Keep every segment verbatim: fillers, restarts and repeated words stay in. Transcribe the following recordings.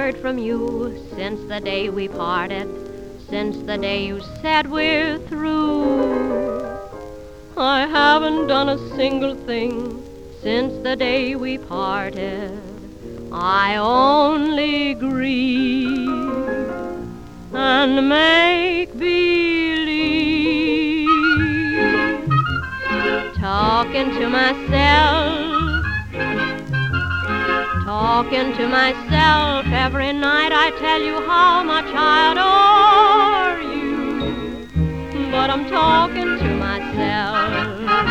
word from you since the day we parted, since the day you said we're through. I haven't done a single thing since the day we parted. I only grieve and make believe, talking to myself, talking to myself. Every night I tell you how much I adore you, but I'm talking to myself.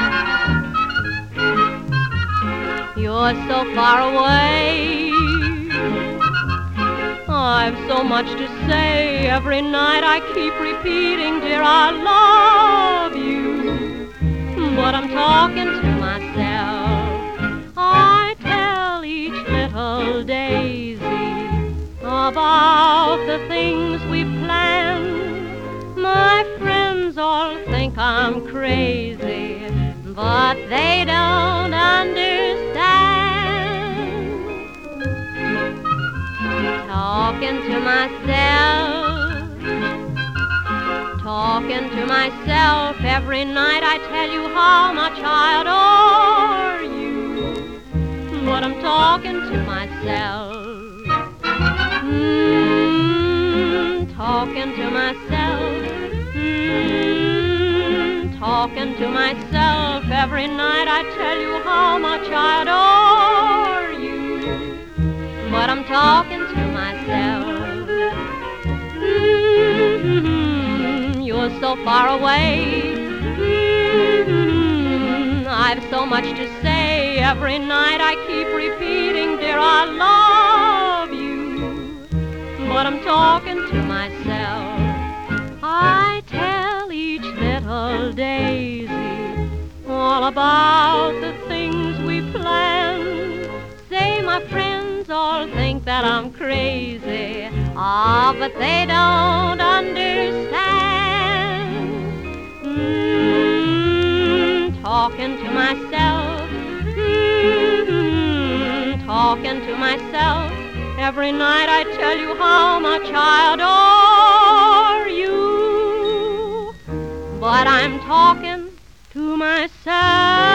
You're so far away, I've so much to say. Every night I keep repeating, dear, I love you, but I'm talking to myself. I tell each little daisy about the things we've planned. My friends all think I'm crazy, but they don't understand. Talking to myself, talking to myself. Every night I tell you how much I adore you, but I'm talking to myself. Mm, talking to myself. Mm, talking to myself. Every night I tell you how much I adore you, but I'm talking to myself. Mm-hmm, you're so far away. Mm-hmm, I've so much to say. Every night I keep repeating, dear, I love you, but I'm talking to myself. I tell each little daisy all about the things we planned. Say my friends all think that I'm crazy, ah, but they don't understand. Mm, talking to myself, mm, talking to myself. Every night I tell you how much I adore you, but I'm talking to myself.